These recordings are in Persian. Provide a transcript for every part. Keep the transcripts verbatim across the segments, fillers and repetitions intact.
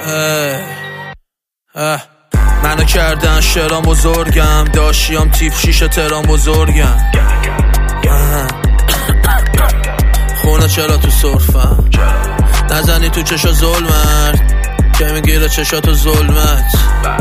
اه منو کردن شرام بزرگم، داشیام تیپ شیشه ترام بزرگم. خونه چرا تو صرفم، نزنی تو چشا ظلمت که میگیره چشا تو ظلمت.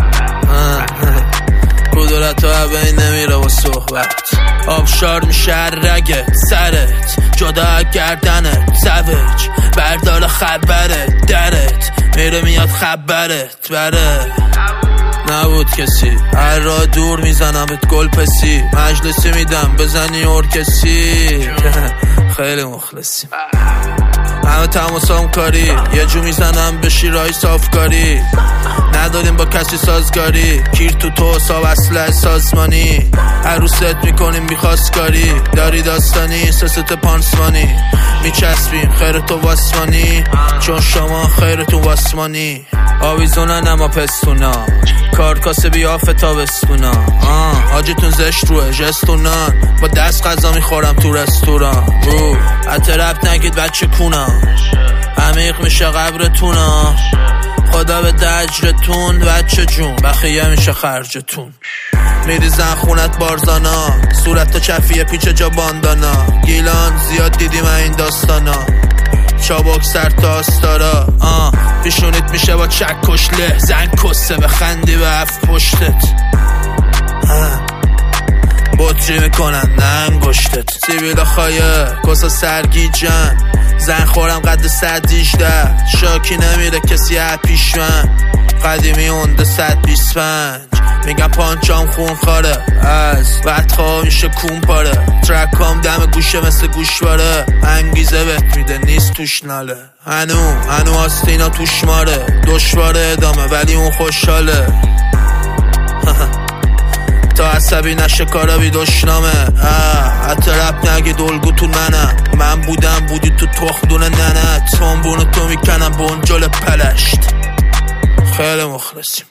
کدورت ها بین نمیره با صحبت، آبشار میشه رگت سرت، جدا گردنت سوج بردار خبرت، درت میره میاد خبرت بره. نبود کسی هر را دور میزنم بهت گل پسی، مجلسی میدم بزنی ارکسی. خیلی مخلصی همه تماسام کاری، یه جو میزنم به شیرهای صافکاری. نداریم با کسی سازگاری، کیر تو تو حساب اصله سازمانی. عروست میکنیم بیخواستگاری، داری داستانی سست پانسمانی. میچسبیم خیرتو واسمانی، چون شما خیرتون واسمانی. آویزونن اما پستونا، کارکاسه بیافه تا بستونا. آه آجتون زشت روه جستونان، با دست غذا میخورم تو رستوران. او حتی رب نگید بچه کونا، عمیق میشه قبرتونا. خدا به دجرتون بچه جون، بخیه میشه خرجتون. میریزن خونت بارزانا، صورت تا چفیه پیچ جا باندانا. گیلان زیاد دیدیم این داستانا، چابک سر تا آستارا. آه پیشونیت میشه با چک کشله، زن کسه بخندی به هفت پشتت. بطری میکنن نه انگشتت، سیبیل خایه کسا سرگیجن. زن خورم قد صد دیجده، شاکی نمیره کسی ها پیش من. قدیمی اونده صد بیست پنج، میگم پانچام خون خاره، از بدخواه میشه کون پاره. ترکام دم گوشه مثل گوشواره، انگیزه بهت میده نیست توش ناله. هنو هنو آستینا توش ماره، دشواره ادامه ولی اون خوشحاله. تا عصبی نشه کارا بی دشنامه. حتی رب نگی دلگو تو ننم، من بودم بودی تو تخدونه ننت. تنبونو تو میکنم بونجل پلشت. خیلی مخلصیم.